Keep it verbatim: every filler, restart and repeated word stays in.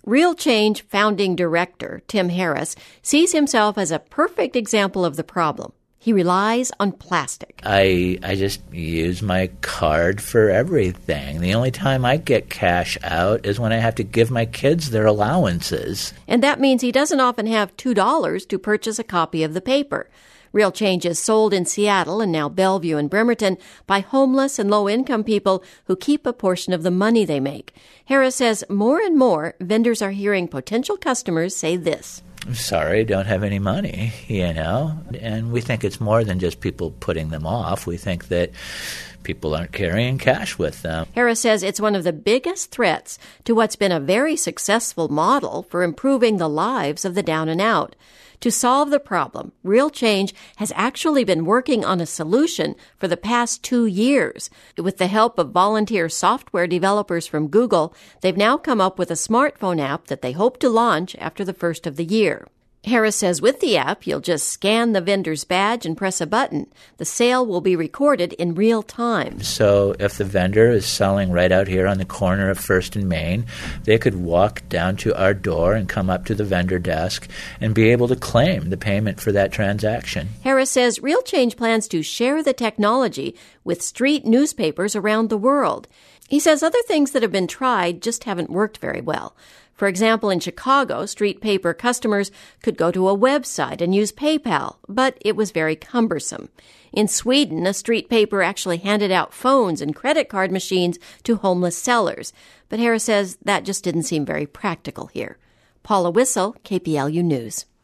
Real Change founding director Tim Harris sees himself as a perfect example of the problem. He relies on plastic. I I just use my card for everything. The only time I get cash out is when I have to give my kids their allowances. And that means he doesn't often have two dollars to purchase a copy of the paper. Real Change is sold in Seattle and now Bellevue and Bremerton by homeless and low-income people who keep a portion of the money they make. Harris says more and more vendors are hearing potential customers say this. I'm sorry, don't have any money, you know. And we think it's more than just people putting them off. We think that people aren't carrying cash with them. Harris says it's one of the biggest threats to what's been a very successful model for improving the lives of the down and out. To solve the problem, Real Change has actually been working on a solution for the past two years. With the help of volunteer software developers from Google, they've now come up with a smartphone app that they hope to launch after the first of the year. Harris says with the app, you'll just scan the vendor's badge and press a button. The sale will be recorded in real time. So if the vendor is selling right out here on the corner of First and Main, they could walk down to our door and come up to the vendor desk and be able to claim the payment for that transaction. Harris says Real Change plans to share the technology with street newspapers around the world. He says other things that have been tried just haven't worked very well. For example, in Chicago, street paper customers could go to a website and use PayPal, but it was very cumbersome. In Sweden, a street paper actually handed out phones and credit card machines to homeless sellers. But Harris says that just didn't seem very practical here. Paula Wissel, K P L U News.